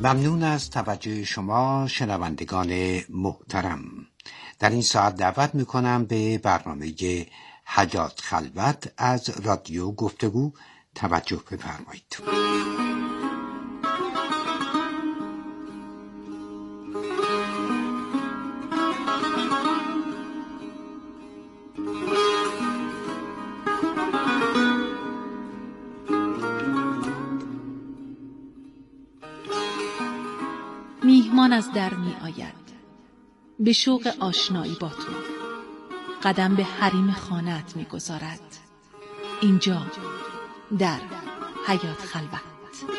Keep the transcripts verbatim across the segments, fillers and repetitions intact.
ممنون از توجه شما شنوندگان محترم. در این ساعت دعوت میکنم به برنامه حیات خلوت از رادیو گفتگو توجه بفرمایید. میهمان از در می آید به شوق آشنایی با تو، قدم به حریم خانه‌ات می گذارد. اینجا در حیات خلوت.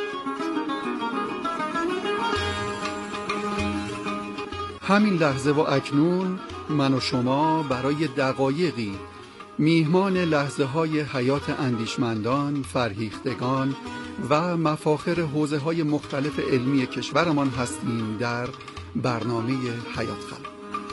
همین لحظه و اکنون من و شما برای دقایقی میهمان لحظه های حیات اندیشمندان، فرهیختگان و مفاخر حوزه های مختلف علمی کشورمان هستیم در برنامه حیات خلوت.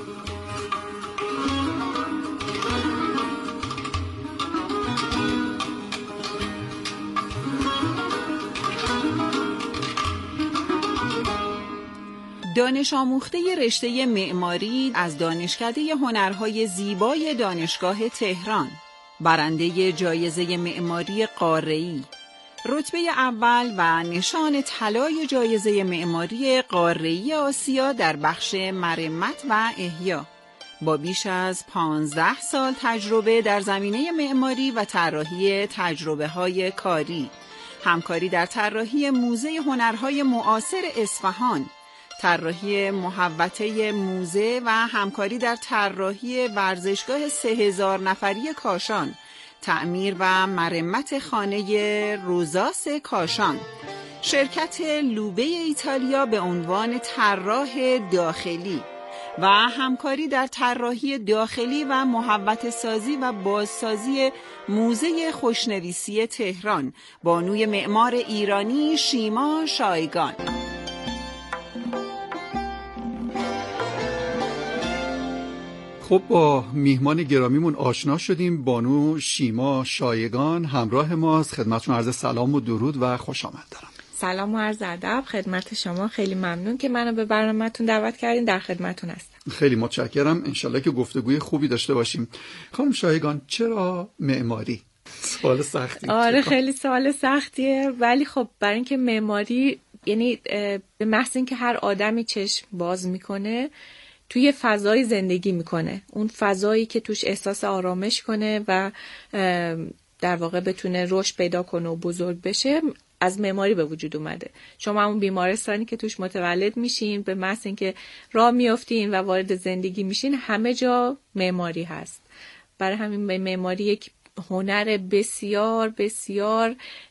دانش آموخته رشته معماری از دانشکده هنرهای زیبای دانشگاه تهران، برنده جایزه معماری قاره‌ای، رتبه اول و نشان طلای جایزه معماری قاره‌ای آسیا در بخش مرمت و احیا، با بیش از پانزده سال تجربه در زمینه معماری و طراحی تجربه‌های کاری، همکاری در طراحی موزه هنرهای معاصر اصفهان، طراحی محوطه موزه و همکاری در طراحی ورزشگاه سه هزار نفری کاشان، تعمیر و مرمت خانه روزاس کاشان، شرکت لوبه ایتالیا به عنوان طراح داخلی و همکاری در طراحی داخلی و محوطه سازی و بازسازی موزه خوشنویسی تهران، بانوی معمار ایرانی شیما شایگان. خب با میهمان گرامیمون آشنا شدیم. بانو شیما شایگان همراه ماست. خدمتتون عرض سلام و درود و خوش آمد دارم. سلام و عرض ادب خدمت شما. خیلی ممنون که منو به برنامه‌تون دعوت کردین. در خدمتتون هستم. خیلی متشکرم. انشالله که گفتگوی خوبی داشته باشیم. خانم شایگان، چرا معماری؟ سوال سختی. آره خیلی سوال سختیه، ولی خب برای اینکه معماری یعنی به محض اینکه هر آدمی چشم باز میکنه توی فضای زندگی میکنه، اون فضایی که توش احساس آرامش کنه و در واقع بتونه رشد پیدا کنه و بزرگ بشه، از معماری به وجود اومده. شما اون بیمارستانی که توش متولد میشین، به محض اینکه راه میافتین و وارد زندگی میشین، همه جا معماری هست. برای همین معماری یک هنر بسیار بسیار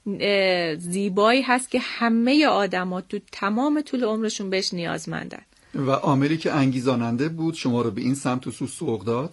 زیبایی هست که همه آدما تو تمام طول عمرشون بهش نیازمندن. و عاملی که انگیزاننده بود شما رو به این سمت و سو سوق داد؟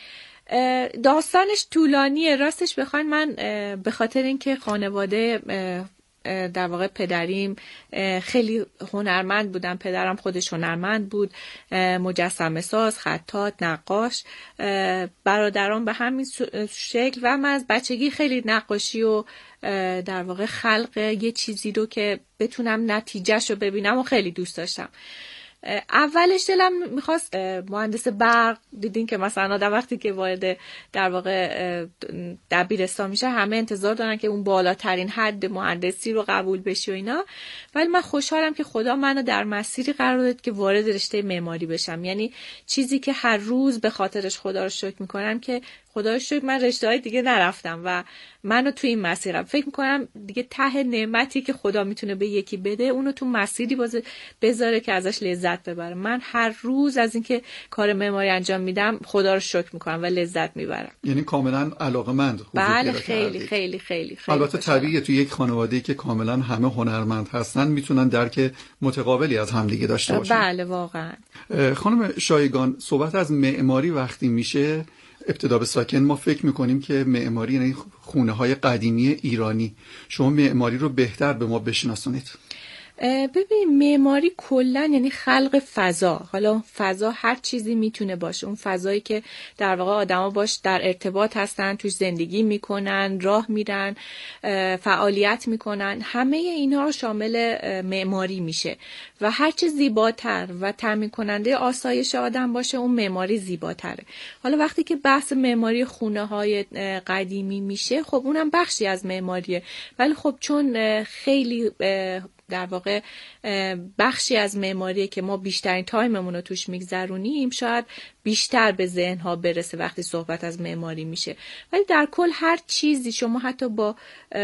داستانش طولانیه. راستش بخواین من به خاطر اینکه خانواده در واقع پدریم خیلی هنرمند بودن، پدرم خودش هنرمند بود، مجسمه ساز، خطاط، نقاش، برادران به همین شکل، و من از بچگی خیلی نقاشی و در واقع خلق یه چیزی رو که بتونم نتیجهش رو ببینم و خیلی دوست داشتم. اولش دلم میخواست مهندس برق. دیدین که مثلا آدم وقتی که وارد در واقع دبیرستان میشه همه انتظار دارن که اون بالاترین حد مهندسی رو قبول بشی و اینا، ولی من خوشحالم که خدا منو در مسیری قرار داد که وارد رشته معماری بشم. یعنی چیزی که هر روز به خاطرش خدا رو شکر میکنم که خدا رو شکر من رشته‌های دیگه نرفتم و منو تو این مسیرم. فکر میکنم دیگه ته نعمتی که خدا میتونه به یکی بده اونو تو مسیری بذاره که ازش لذت ببره. من هر روز از اینکه کار معماری انجام میدم خدا رو شکر میکنم و لذت میبرم. یعنی کاملا علاقه‌مند. بله خیلی خیلی خیلی خیلی. البته طبیعیه تو یک خانواده‌ای که کاملا همه هنرمند هستن میتونن درک متقابلی از همدیگه داشته باشن. بله واقعا. خانم شایگان، صحبت از معماری وقتی میشه ابتدا به ساکن ما فکر میکنیم که معماری یعنی خونه های قدیمی ایرانی. شما معماری رو بهتر به ما بشناسونید. ببین معماری کلا یعنی خلق فضا. حالا فضا هر چیزی میتونه باشه، اون فضایی که در واقع آدما باش در ارتباط هستن، توش زندگی میکنن، راه میرن، فعالیت میکنن، همه اینها شامل معماری میشه و هر چه زیباتر و تامین کننده آسایش آدم باشه اون معماری زیباتره. حالا وقتی که بحث معماری خونه های قدیمی میشه، خب اونم بخشی از معماریه، ولی خب چون خیلی در واقع بخشی از معماریه که ما بیشترین تایممون رو توش میگذرونیم، شاید بیشتر به ذهنها برسه وقتی صحبت از معماری میشه. ولی در کل هر چیزی، شما حتی با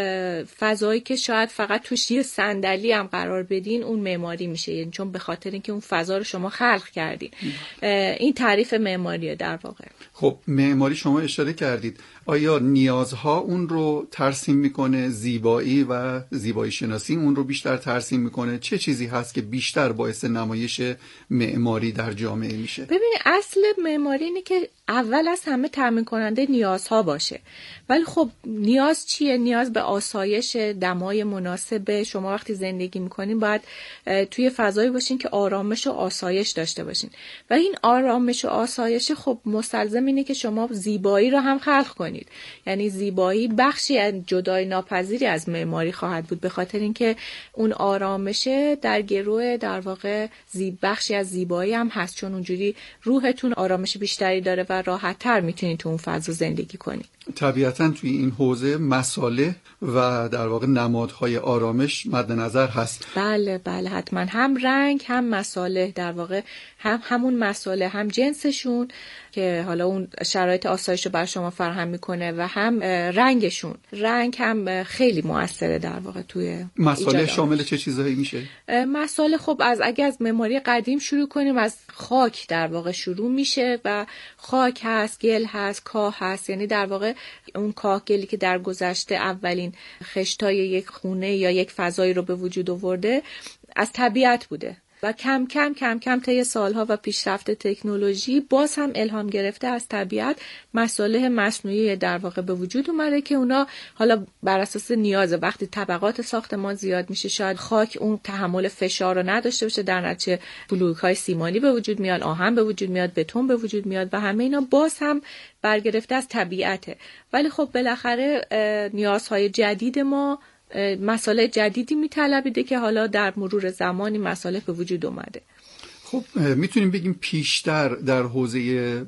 فضایی که شاید فقط توش یه صندلی هم قرار بدین، اون معماری میشه، یعنی چون به خاطر اینکه اون فضا رو شما خلق کردین. این تعریف معماریه در واقع. خب معماری شما اشاره کردید، آیا نیازها اون رو ترسیم میکنه؟ زیبایی و زیبایی شناسی اون رو بیشتر ترسیم میکنه؟ چه چیزی هست که بیشتر باعث نمایش معماری در جامعه میشه؟ ببینید اصل معماری اینه که اول از همه تامین کننده نیازها باشه. ولی خب نیاز چیه؟ نیاز به آسایش، دمای مناسب. شما وقتی زندگی میکنین باید توی فضایی باشین که آرامش و آسایش داشته باشین و این آرامش و آسایش خب مستلزم اینه که شما زیبایی رو هم خلق کنید. یعنی زیبایی بخشی از جدای ناپذیری از معماری خواهد بود، به خاطر اینکه اون آرامش در گروه در واقع زیب بخشی از زیبایی هم هست، چون اونجوری روحتون آرامش بیشتری داره و راحت تر میتونید تو اون فضا زندگی کنید. طبیعتاً توی این حوزه مصالح و در واقع نمادهای آرامش مد نظر هست. بله بله حتما، هم رنگ هم مصالح، در واقع هم همون مصالح، هم جنسشون که حالا اون شرایط آسایش رو بر شما فراهم میکنه و هم رنگشون. رنگ هم خیلی موثره در واقع توی مصالح. شامل چه چیزهایی میشه؟ مصالح خب از اگه از معماری قدیم شروع کنیم، از خاک در واقع شروع میشه و خاک هست، گل هست، کاه هست. یعنی در واقع اون کاه گلی که در گذشته اولین خشتای یک خونه یا یک فضایی رو به وجود آورده از طبیعت بوده و کم کم کم کم طی سالها و پیشرفت تکنولوژی باز هم الهام گرفته از طبیعت مصالح مصنوعی در واقع به وجود اومده که اونا حالا بر اساس نیاز، وقتی طبقات ساختمان زیاد میشه شاید خاک اون تحمل فشار رو نداشته باشه، در نتیجه بلوک‌های سیمانی به وجود میاد، آهن به وجود میاد، بتون به وجود میاد و همه اینا باز هم برگرفته از طبیعته. ولی خب بالاخره نیازهای جدید ما مسائل جدیدی میطلبیده که حالا در مرور زمانی مسائل به وجود اومده. خب میتونیم بگیم پیشتر در حوزه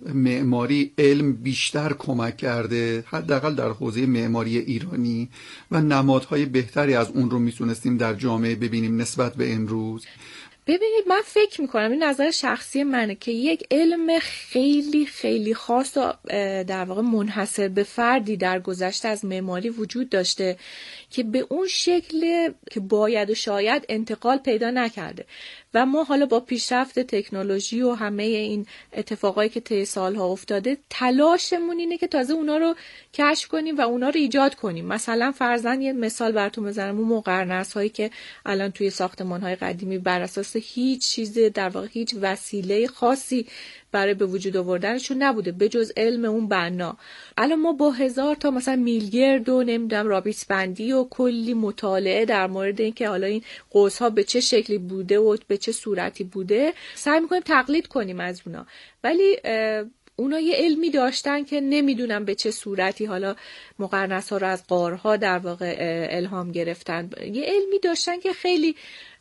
معماری علم بیشتر کمک کرده، حداقل در حوزه معماری ایرانی، و نمادهای بهتری از اون رو میتونستیم در جامعه ببینیم نسبت به امروز. ببینید من فکر میکنم، این نظر شخصی منه، که یک علم خیلی خیلی خاص و در واقع منحصر به فردی در گذشته از معماری وجود داشته که به اون شکل که باید و شاید انتقال پیدا نکرده و ما حالا با پیشرفت تکنولوژی و همه این اتفاقایی که طی سالها افتاده تلاشمون اینه که تازه اونا رو کشف کنیم و اونا رو ایجاد کنیم. مثلا فرضاً یه مثال براتون بزنم، اون مقرنس هایی که الان توی ساختمان های قدیمی بر اساس هیچ چیز در واقع هیچ وسیله خاصی برای به وجود آوردنشون نبوده به جز علم اون بنا. الان ما با هزار تا مثلا میلگرد و نمیدونم رابیس بندی و کلی مطالعه در مورد اینکه حالا این قوس‌ها به چه شکلی بوده و به چه صورتی بوده سعی می‌کنیم تقلید کنیم از اونا، ولی اونا یه علمی داشتن که نمیدونم به چه صورتی حالا مقرنس‌ها رو از غارها در واقع الهام گرفتن. یه علمی داشتن که خیلی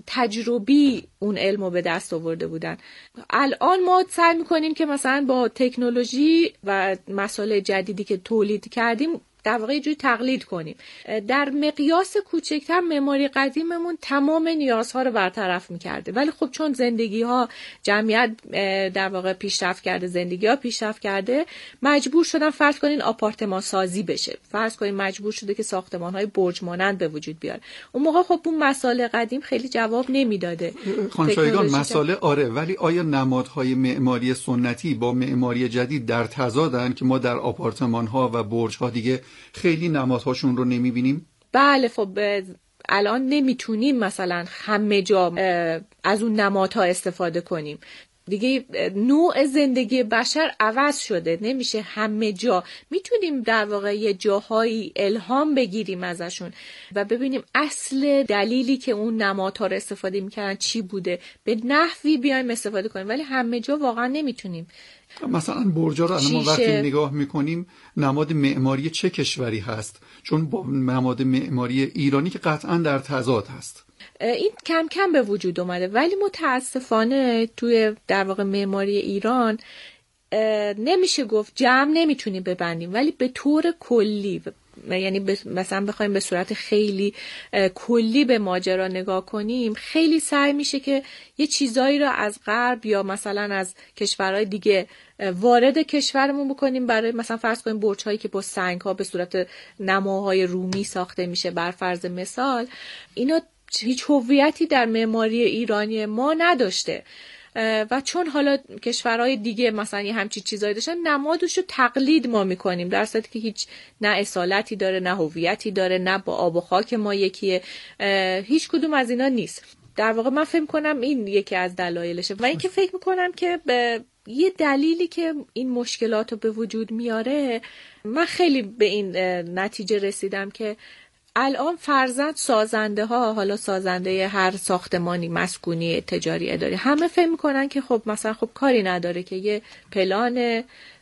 تجربی اون علمو به دست آورده بودن. الان ما سعی می‌کنیم که مثلا با تکنولوژی و مسائل جدیدی که تولید کردیم در واقع یه جوری تقلید کنیم. در مقیاس کوچکتر معماری قدیممون تمام نیازها رو برطرف می‌کرده، ولی خب چون زندگی‌ها جمعیت در واقع پیشرفت کرده، زندگی‌ها پیشرفت کرده، مجبور شدن فرض کنین آپارتمان سازی بشه، فرض کنین مجبور شده که ساختمان‌های برج مانند به وجود بیاد. اون موقع خب اون مسائل قدیم خیلی جواب نمیداده. خانم شایگان مسائل آره، ولی آیا نمادهای معماری سنتی با معماری جدید در تضادن که ما در آپارتمان‌ها و برج‌ها دیگه خیلی نمادهاشون رو نمیبینیم؟ بله خب الان نمیتونیم مثلا همه جا از اون نمادها استفاده کنیم. دیگه نوع زندگی بشر عوض شده، نمیشه همه جا. میتونیم در واقع یه جاهایی الهام بگیریم ازشون و ببینیم اصل دلیلی که اون نمادها رو استفاده میکردن چی بوده، به نحوی بیایم استفاده کنیم، ولی همه جا واقعا نمیتونیم. مثلا برجا رو الان ما وقتی نگاه میکنیم نماد معماری چه کشوری هست؟ چون با نماد معماری ایرانی که قطعا در تضاد هست. این کم کم به وجود اومده، ولی متاسفانه توی در واقع معماری ایران نمیشه گفت جمع نمیتونیم ببندیم، ولی به طور کلی، یعنی مثلا بخوایم به صورت خیلی کلی به ماجرا نگاه کنیم، خیلی سعی میشه که یه چیزایی رو از غرب یا مثلا از کشورهای دیگه وارد کشورمون بکنیم. برای مثلا فرض کنیم برج‌هایی که با سنگ‌ها به صورت نماهای رومی ساخته میشه بر فرض مثال، اینا هیچ هویتی در معماری ایرانی ما نداشته و چون حالا کشورهای دیگه مثلا یه همچین چیزایی داشتن، نمادشو تقلید ما میکنیم، در صورتی که هیچ نه اصالتی داره، نه هویتی داره، نه با آب و خاک ما یکیه، هیچ کدوم از اینا نیست. در واقع من فکر کنم این یکی از دلایلشه و اینکه فکر میکنم که به یه دلیلی که این مشکلات رو به وجود میاره، من خیلی به این نتیجه رسیدم که الان فرضاً سازنده ها، حالا سازنده هر ساختمانی مسکونی تجاری اداری، همه فهم میکنن که خب مثلا خب کاری نداره که یه پلان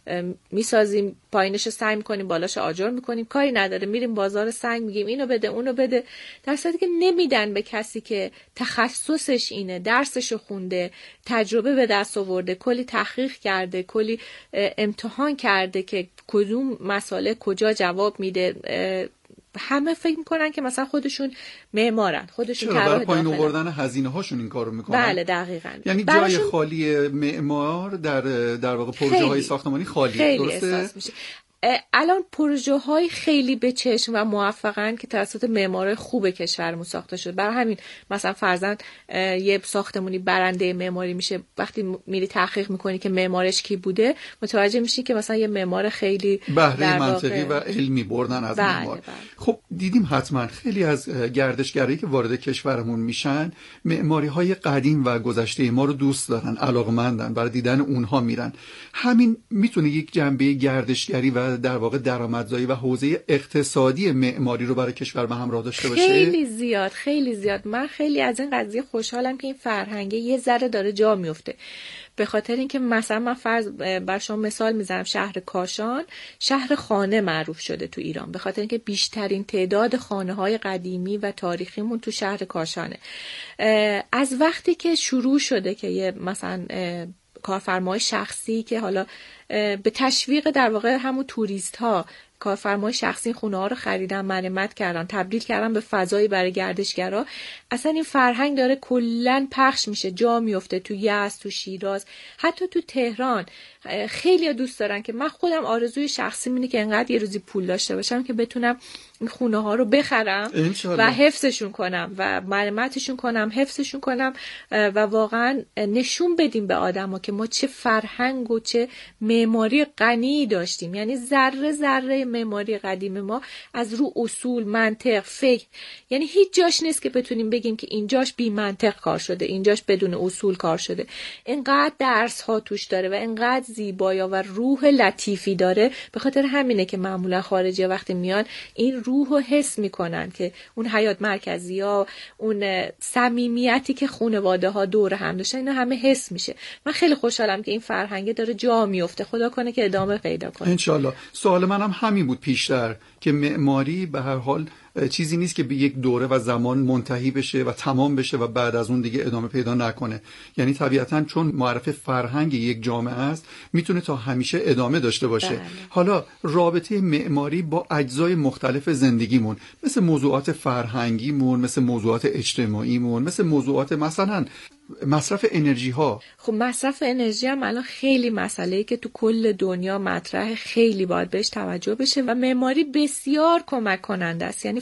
میسازیم، پایینش سنگ میکنیم، بالاش آجر میکنیم، کاری نداره، میریم بازار سنگ میگیم اینو بده اونو بده، در صورتی که نمیدن به کسی که تخصصش اینه، درسشو خونده، تجربه به دست آورده، کلی تحقیق کرده، کلی امتحان کرده که کدوم مسئله کجا جواب میده. همه فکر میکنن که مثلا خودشون معمارن، خودشون طراح داخلن، برای پایین آوردن هزینه هاشون این کارو میکنن. بله دقیقاً. یعنی جای خالی معمار در در واقع پروژه های ساختمانی خالیه. خیلی درسته؟ احساس میشه. الان پروژه های خیلی به چشم و موفقن که توسط معمارای خوب کشورمون ساخته شده. برای همین مثلا فرضاً یه ساختمونی برنده معماری میشه، وقتی میری تحقیق میکنی که معمارش کی بوده، متوجه میشی که مثلا یه معمار خیلی بهره منطقی و علمی بردن از بله معمار. بله. خب دیدیم حتما خیلی از گردشگرایی که وارد کشورمون میشن معماری های قدیم و گذشته ما رو دوست دارن، علاقمندن، برای دیدن اونها میرن. همین میتونه یک جنبه گردشگری و در واقع درآمدزایی و حوزه اقتصادی معماری رو برای کشور به همراه داشته باشه. خیلی زیاد خیلی زیاد. من خیلی از این قضیه خوشحالم که این فرهنگ یه ذره داره جا میفته، به خاطر اینکه مثلا من فرض بر شما مثال میزنم، شهر کاشان شهر خانه معروف شده تو ایران، به خاطر اینکه بیشترین تعداد خانه‌های قدیمی و تاریخیمون تو شهر کاشانه. از وقتی که شروع شده که یه مثلا کارفرمای شخصی که حالا به تشویق در واقع همون توریست ها، کارفرمای شخصی خونه ها رو خریدن، مرمت کردن، تبدیل کردن به فضایی برای گردشگرا، اصلا این فرهنگ داره کلن پخش میشه، جا میفته تو یزد، تو شیراز، حتی تو تهران. خیلی دوست دارن که من خودم آرزوی شخصی اینه که انقدر یه روزی پول داشته باشم که بتونم این خونه ها رو بخرم و حفظشون کنم و مرمتشون کنم، حفظشون کنم و واقعا نشون بدیم به آدما که ما چه فرهنگ و چه معماری غنی داشتیم. یعنی ذره ذره معماری قدیم ما از رو اصول، منطق، فکر، یعنی هیچ جاش نیست که بتونیم بگیم که اینجاش بی منطق کار شده، اینجاش بدون اصول کار شده. اینقدر درس ها توش داره و اینقدر زیبایا و روح لطیفی داره. به خاطر همینه که معمولا خارجی‌ها وقتی میان این روح رو حس میکنن که اون حیات مرکزی ها، اون صمیمیتی که خانواده ها دور هم داشتن، اینا همه حس میشه. من خیلی خوشحالم که این فرهنگ داره جا میفته. خدا کنه که ادامه پیدا کنه انشالله. سوال منم همین بود پیشتر که معماری به هر حال چیزی نیست که به یک دوره و زمان منتهی بشه و تمام بشه و بعد از اون دیگه ادامه پیدا نکنه. یعنی طبیعتاً چون معرف فرهنگ یک جامعه است میتونه تا همیشه ادامه داشته باشه. بله. حالا رابطه معماری با اجزای مختلف زندگیمون، مثل موضوعات فرهنگیمون، مثل موضوعات اجتماعیمون، مثل موضوعات مثلا مصرف انرژی ها. خب مصرف انرژی هم الان خیلی مسئله‌ای که تو کل دنیا مطرحه، خیلی باید بهش توجه بشه و معماری بسیار کمک کننده است. یعنی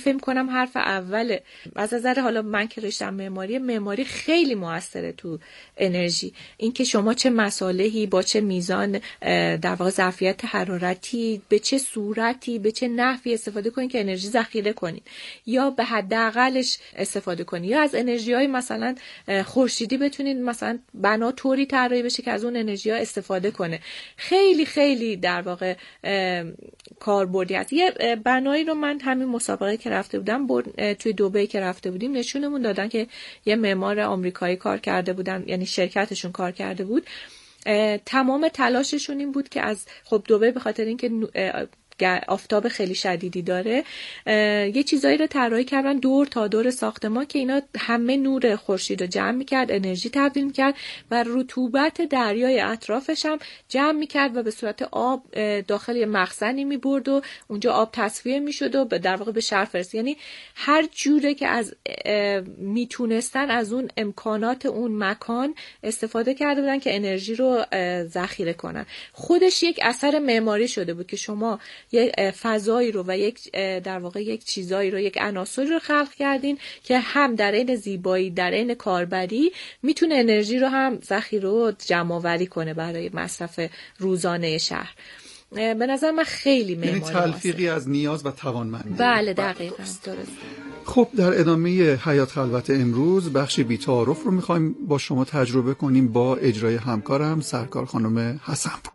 فکر کنم حرف اوله. از نظر حالا من که رشتم معماری، معماری خیلی موثره تو انرژی. اینکه شما چه مصالحی با چه میزان در واقع ظرفیت حرارتی به چه صورتی به چه نحوی استفاده کنید که انرژی ذخیره کنید یا به حداقلش استفاده کنید، یا از انرژی‌های مثلا خورشیدی بتونید مثلا بنا طوری طراحی بشه که از اون انرژی‌ها استفاده کنه. خیلی خیلی در واقع کاربردی هست. یه بنایی رو من همین مسابقه که رفته بودم توی دبی که رفته بودیم نشونمون دادن که یه معمار آمریکایی کار کرده بودن، یعنی شرکتشون کار کرده بود. تمام تلاششون این بود که از خب دبی به خاطر اینکه آفتاب خیلی شدیدی داره یه چیزایی رو طراحی کردن دور تا دور ساختمان که اینا همه نور خورشید رو جمع می‌کرد، انرژی تبدیل می‌کرد و رطوبت دریای اطرافش هم جمع می‌کرد و به صورت آب داخل یه مخزنی می‌برد و اونجا آب تصفیه می‌شد و در واقع به شهر فرست. یعنی هر جوره که از میتونستن از اون امکانات اون مکان استفاده کرده بودن که انرژی رو ذخیره کنن. خودش یک اثر معماری شده بود که شما یک فضایی رو و یک در واقع یک چیزایی رو یک عناصری رو خلق کردین که هم در عین زیبایی در عین کاربری میتونه انرژی رو هم ذخیره و جمع آوری کنه برای مصرف روزانه شهر. به نظر من خیلی معماری، یعنی تلفیقی از نیاز و توانمندی. بله دقیقاً درست. خب در ادامه حیات خلوت امروز بخش بی‌تعارف رو می‌خوایم با شما تجربه کنیم با اجرای همکارم سرکار خانم حسن‌پور.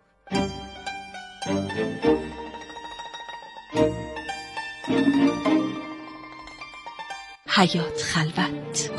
حیات خلوت.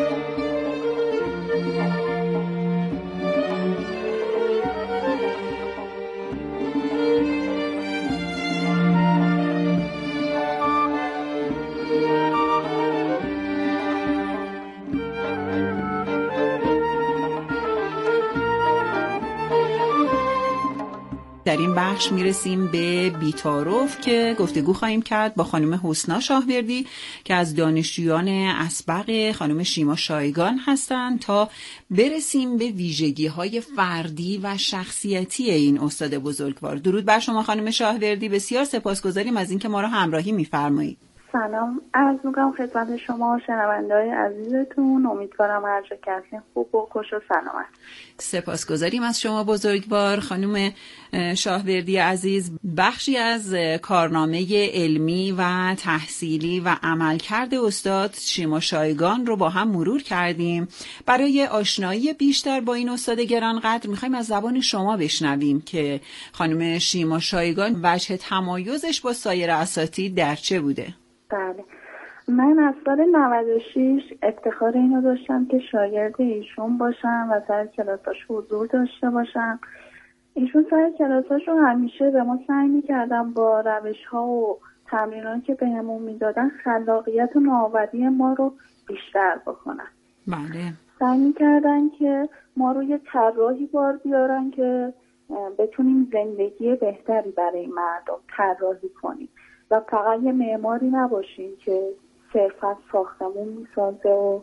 در این بخش میرسیم به بی‌تعارف که گفتگو خواهیم کرد با خانم حسنا شاهوردی که از دانشجویان اسبق خانم شیما شایگان هستند تا برسیم به ویژگی‌های فردی و شخصیتی این استاد بزرگوار. درود بر شما خانم شاهوردی، بسیار سپاسگزاریم از اینکه ما را همراهی می‌فرمایید. سلام عرض می‌کنم خدمت شما شنونده‌های عزیزتون. امیدوارم هر جا که هستین خوب و خوش و سلامت. سپاسگزاریم از شما بزرگوار. خانم شاهوردی عزیز، بخشی از کارنامه علمی و تحصیلی و عملکرد استاد شیما شایگان رو با هم مرور کردیم. برای آشنایی بیشتر با این استاد گرانقدر می‌خوایم از زبان شما بشنویم که خانم شیما شایگان وجه تمایزش با سایر اساتید در چه بوده؟ بله، من از سال نود و شش افتخار اینو داشتم که شاگرد ایشون باشم و سر کلاساش حضور داشته باشم. ایشون سر کلاساش رو همیشه به ما سعی می‌کردن با روش‌ها و تمریناتی که بهمون میدادن خلاقیت و نوآوری ما رو بیشتر بکنن. بله. سعی می‌کردن که ما رو یه طراحی بار بیارن که بتونیم زندگی بهتری برای مردم طراحی کنیم و فقط یه معماری نباشیم که صرفا ساختمون میسازه و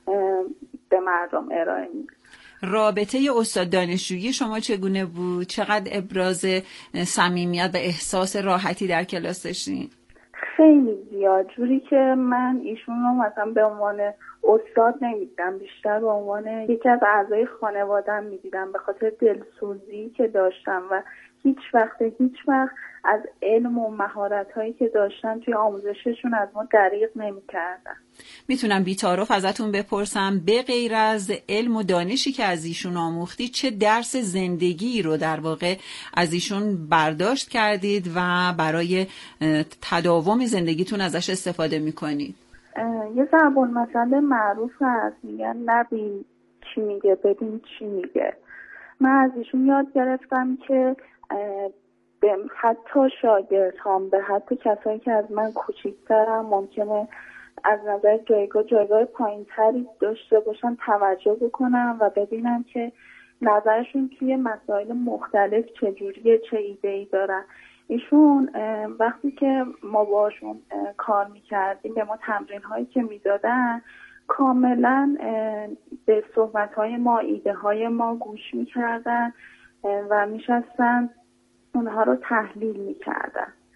به مردم ارائه میده. رابطه استاد دانشجویی شما چگونه بود؟ چقدر ابراز صمیمیت و احساس راحتی در کلاس داشتین؟ خیلی زیاد، جوری که من ایشون رو مثلا به عنوان استاد نمیدیدم، بیشتر به عنوان یکی از اعضای خانواده‌ام میدیدم به خاطر دلسوزی که داشتم و هیچ وقت هیچ وقت از علم و مهارت‌هایی که داشتن توی آموزششون از ما دریغ نمی‌کردن. میتونم بی‌تعارف ازتون بپرسم به غیر از علم و دانشی که از ایشون آموختی چه درس زندگی رو در واقع از ایشون برداشت کردید و برای تداوم زندگیتون ازش استفاده میکنید؟ یه ضرب المثل معروف هست، میگن نبین چی میگه ببین چی میگه. من از ایشون یاد گرفتم که به حتی شاگردهام، به حتی کسایی که از من کوچیک‌ترن ممکنه از نظر جایگاه جایگاه پایین‌تری داشته باشن توجه بکنم و ببینم که نظرشون توی مسائل مختلف چجوریه، چه ایده‌ای دارن. ایشون وقتی که ما باشون کار میکردیم به ما تمرین‌هایی که میدادن کاملا به صحبت‌های ما، ایده‌های ما گوش میکردن و میشستن اونها رو تحلیل میکردن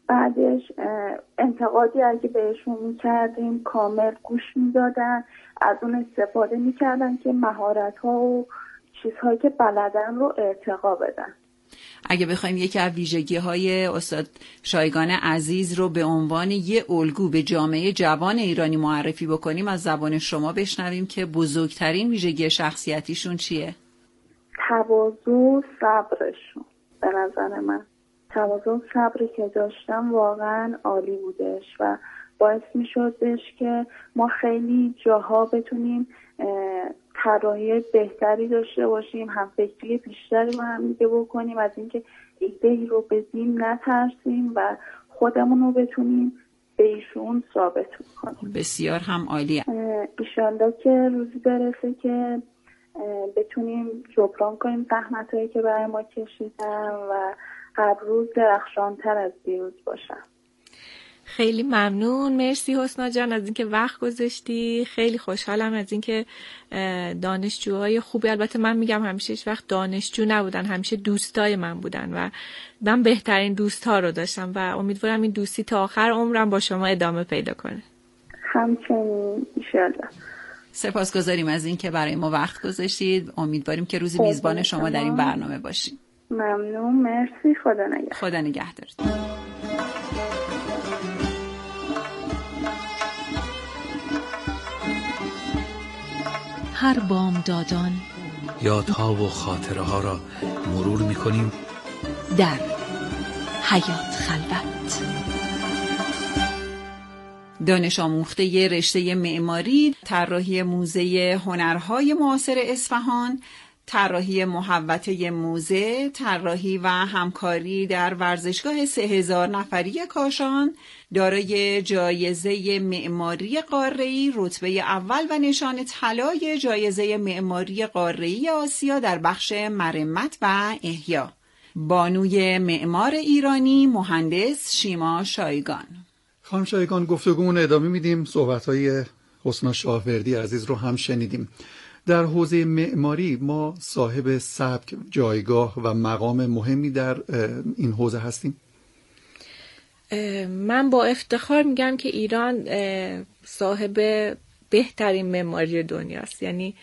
بعدش انتقادی اگه بهشون میکردیم کامل گوش میدادن، از اون استفاده میکردن که مهارت‌ها و چیزهایی که بلدن رو ارتقا بدن. اگه بخوایم یکی از ویژگی‌های استاد شایگان عزیز رو به عنوان یه الگو به جامعه جوان ایرانی معرفی بکنیم، از زبان شما بشنویم که بزرگترین ویژگی شخصیتیشون چیه؟ تواضع و صبرشون. به نظر من تواضع و صبری که داشتم واقعا عالی بودش و باعث می شدش که ما خیلی جاها بتونیم طراحی بهتری داشته باشیم، هم فکری بیشتری با هم دیگه بکنیم، از اینکه ایده‌ای رو بدیم نترسیم و خودمون رو بتونیم به ایشون ثابت کنیم. بسیار هم عالیه. ایشالله که روزی برسه که بتونیم جبران کنیم زحمتایی که برای ما کشیدن و هر روز درخشانتر از دیروز باشن. خیلی ممنون، مرسی حسنا جان از اینکه وقت گذاشتی. خیلی خوشحالم از اینکه دانشجوهای خوبی، البته من میگم همیشه هیچ وقت دانشجو نبودن، همیشه دوستای من بودن و من بهترین دوستها رو داشتم و امیدوارم این دوستی تا آخر عمرم با شما ادامه پیدا کنه. همچنین انشالله. سپاسگزاریم از اینکه برای ما وقت گذاشتید. امیدواریم که روزی میزبان شما در این برنامه باشیم. ممنون، مرسی، خدا نگهدار. خدا نگهدارت. هر بامدادان یادها و خاطره ها را مرور می‌کنیم در حیات خلوت. دانش آموخته رشته معماری، طراحی موزه هنرهای معاصر اصفهان، طراحی محوطه موزه، طراحی و همکاری در ورزشگاه سه هزار نفری کاشان، دارای جایزه معماری قاره‌ای رتبه اول و نشان طلای جایزه معماری قاره‌ای آسیا در بخش مرمت و احیا. بانوی معمار ایرانی مهندس شیما شایگان. خانم شایگان، گفتگومون ادامه میدیم. صحبت‌های حسنا شاهوردی عزیز رو هم شنیدیم. در حوزه معماری ما صاحب سبک، جایگاه و مقام مهمی در این حوزه هستیم. من با افتخار میگم که ایران صاحب بهترین معماری دنیاست. یعنی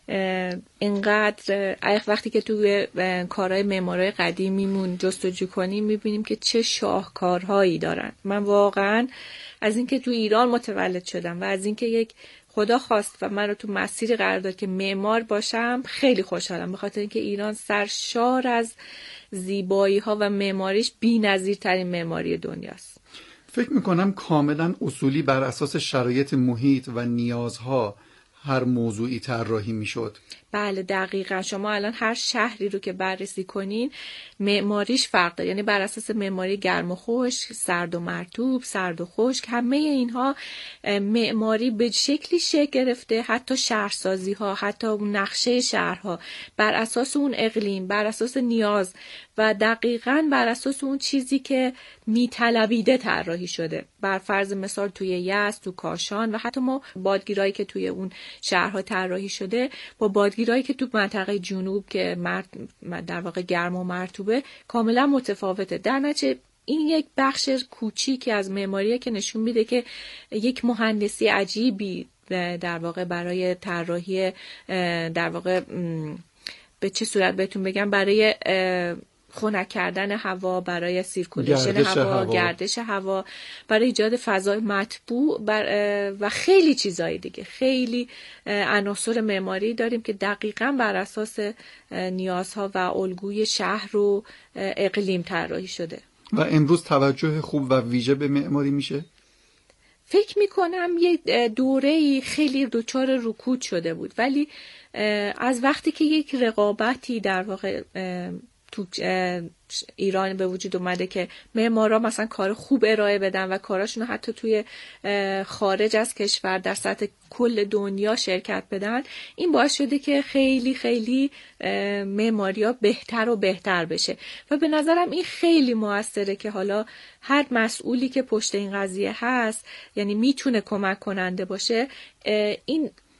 اینقدر وقتی که توی کارهای معمارای قدیمیمون جستجو کنیم میبینیم که چه شاهکارهایی دارن. من واقعا از اینکه تو ایران متولد شدم و از اینکه یک خدا خواست و من رو تو مسیری قرار داد که معمار باشم خیلی خوشحالم، به خاطر اینکه ایران سرشار از زیبایی ها و معماریش بی‌نظیرترین معماری دنیاست. فکر میکنم کاملا اصولی بر اساس شرایط محیط و نیازها هر موضوعی طراحی میشد. بله دقیقا. شما الان هر شهری رو که بررسی کنین معماریش فرق داره، یعنی بر اساس معماری گرم و خشک، سرد و مرطوب، سرد و خشک، همه اینها معماری به شکلی شکل گرفته، حتی شهرسازی ها، حتی اون نقشه شهرها بر اساس اون اقلیم، بر اساس نیاز و دقیقاً بر اساس اون چیزی که میطلبیده طراحی شده. بر فرض مثال توی یزد، تو کاشان و حتی ما بادگیرایی که توی اون شهرها طراحی شده با بادگیرایی که تو منطقه جنوب که در واقع گرم و مرطوبه کاملا متفاوته. در نتیجه این یک بخش کوچیکی از معماریه که نشون میده که یک مهندسی عجیبی در واقع برای طراحی، در واقع به چه صورت بهتون بگم، برای خنک کردن هوا، برای سیرکولیشن هوا، هوا، گردش هوا، برای ایجاد فضای مطبوع و خیلی چیزای دیگه. خیلی عناصر معماری داریم که دقیقاً بر اساس نیازها و الگوی شهر و اقلیم طراحی شده. و امروز توجه خوب و ویژه به معماری میشه؟ فکر میکنم یه دوره‌ای خیلی دچار رکود شده بود، ولی از وقتی که یک رقابتی در واقع تو ایران به وجود اومده که معمارا مثلا کار خوب ارائه بدن و کاراشون رو حتی توی خارج از کشور در سطح کل دنیا شرکت بدن، این باعث شده که خیلی خیلی معماریا بهتر و بهتر بشه و به نظرم این خیلی موثره که حالا هر مسئولی که پشت این قضیه هست، یعنی میتونه کمک کننده باشه، این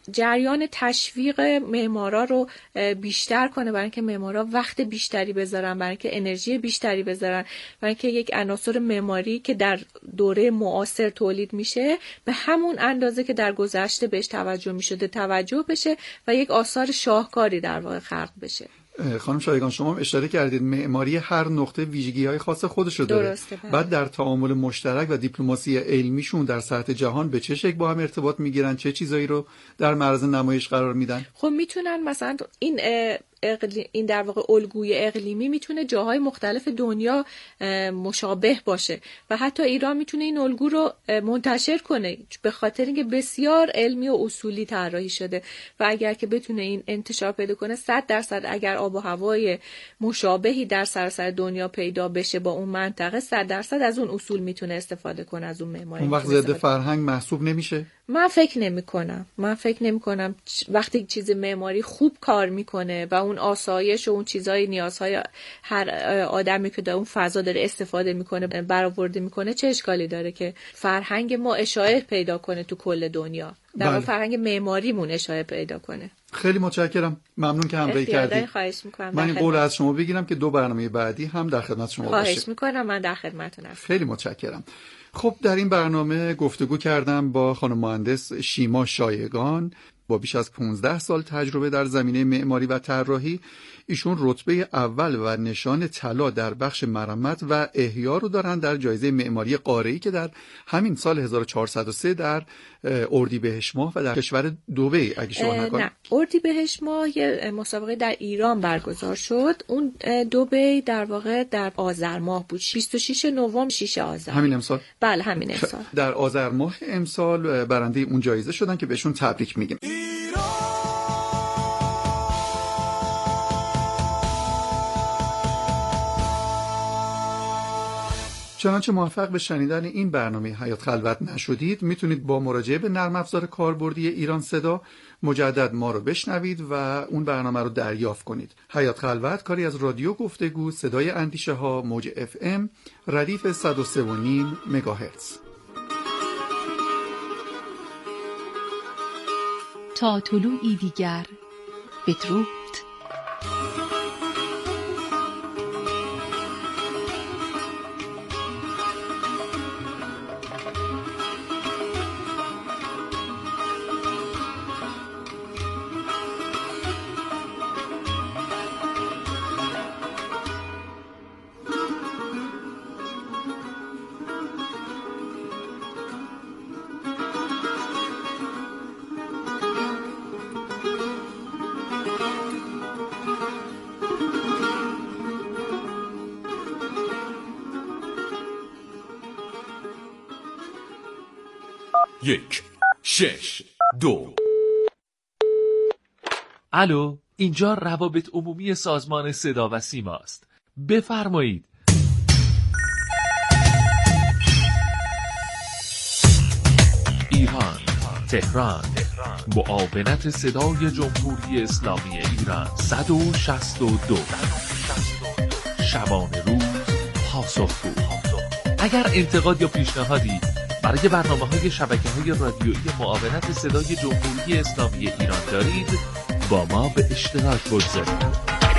جریان تشویق معمارا رو بیشتر کنه، برای اینکه معمارا وقت بیشتری بذارن، برای اینکه انرژی بیشتری بذارن، برای اینکه یک عناصر معماری که در دوره معاصر تولید میشه به همون اندازه که در گذشته بهش توجه میشده توجه بشه و یک آثار شاهکاری در واقع خلق بشه. خانم شایگان شما هم اشاره کردید معماری هر نقطه ویژگی‌های خاص خودش رو داره. درسته. بعد در تعامل مشترک و دیپلماسی علمیشون در سطح جهان به چه شکل با هم ارتباط میگیرن، چه چیزایی رو در معرض نمایش قرار میدن؟ خب میتونن مثلا این اقلی... این در واقع الگوی اقلیمی میتونه جاهای مختلف دنیا مشابه باشه و حتی ایران میتونه این الگو رو منتشر کنه به خاطر اینکه بسیار علمی و اصولی طراحی شده و اگر که بتونه این انتشار پیدا کنه صد درصد اگر آب و هوای مشابهی در سراسر دنیا پیدا بشه با اون منطقه صد درصد از اون اصول میتونه استفاده کنه، از اون معماری. اون وقت ضد فرهنگ محسوب نمیشه؟ من فکر نمی کنم. من فکر نمی کنم وقتی چیز معماری خوب کار میکنه و اون آسایش و اون چیزای نیازهای هر آدمی که در اون فضا داره استفاده میکنه برآورده میکنه، چه اشکالی داره که فرهنگ ما اشاعه پیدا کنه تو کل دنیا، در واقع فرهنگ معماریمون اشاعه پیدا کنه. خیلی متشکرم، ممنون که همراهی کردید. خواهش میکنم. من این قول از شما بگیرم که دو برنامه بعدی هم در خدمت شما باشم. خواهش میکنم، من در خدمتتون هستم. خیلی متشکرم. خب در این برنامه گفتگو کردم با خانم مهندس شیما شایگان با بیش از پانزده سال تجربه در زمینه معماری و طراحی. ایشون رتبه اول و نشان طلا در بخش مرمت و احیا رو دارن در جایزه معماری قاره‌ای که در همین سال هزار و چهارصد و سه در اردیبهشت ماه و در کشور دبی اگه اشتباه نکنم. نه، اردیبهشت ماه یه مسابقه در ایران برگزار شد. اون دبی در واقع در آذر ماه بود، بیست و شش نوامبر شش آذر. همین امسال؟ بله همین امسال. در آذر ماه امسال برنده اون جایزه شدن که بهشون تبریک میگیم. چنانچه موفق به شنیدن این برنامه حیات خلوت نشدید، میتونید با مراجعه به نرم افزار کاربردی ایران صدا مجدد ما رو بشنوید و اون برنامه رو دریافت کنید. حیات خلوت کاری از رادیو گفتگو صدای اندیشه ها موج اف ام ردیف صد و سه و نیم مگاهرتز. تا طلوعی دیگر بدرود. یک شش دو. الو، اینجا روابط عمومی سازمان صدا و سیما است. بفرمایید. ایران، تهران، معاونت صدای جمهوری اسلامی ایران صد و شصت و دو. شبانه روز پاسخگو. اگر انتقاد یا پیشنهادی برای برنامه‌های شبکه‌های رادیویی معاونت صدای جمهوری اسلامی ایران دارید، با ما به اشتراک بگذارید.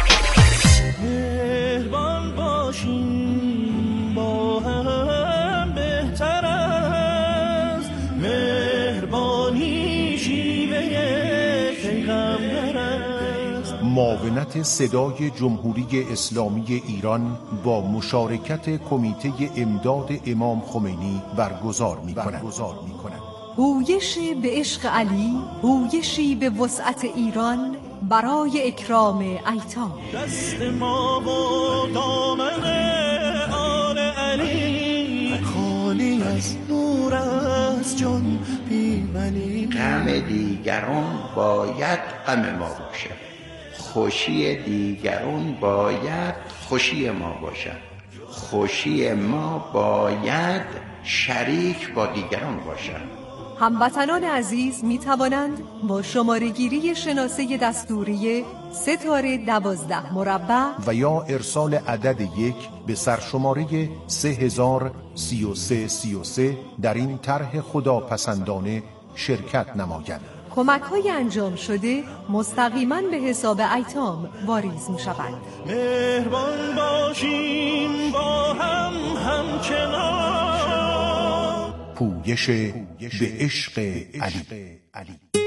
مهربان باشیم با هم بهتر است، مهربانی شیوه پیغمبر است. معاونت صدای جمهوری اسلامی ایران با مشارکت کمیته امداد امام خمینی برگزار می‌کند. هویشی به عشق علی، هویشی به وسعت ایران برای اکرام ایتام. دست ما و دامن آل علی خالی از نور از جان بیمنی. غم دیگران باید غم ما باشد، خوشی دیگران باید خوشی ما باشد، خوشی ما باید شریک با دیگران باشد. هموطنان عزیز می توانند با شماره گیری شناسه دستوری ستاره دوازده مربع و یا ارسال عدد یک به سرشماره سه هزار سی و سه سی و سه در این طرح خداپسندانه شرکت نمایند. کمک های انجام شده مستقیما به حساب ایتام واریز می شود. مهربان باشیم با هم همچنان. پویش به عشق علی.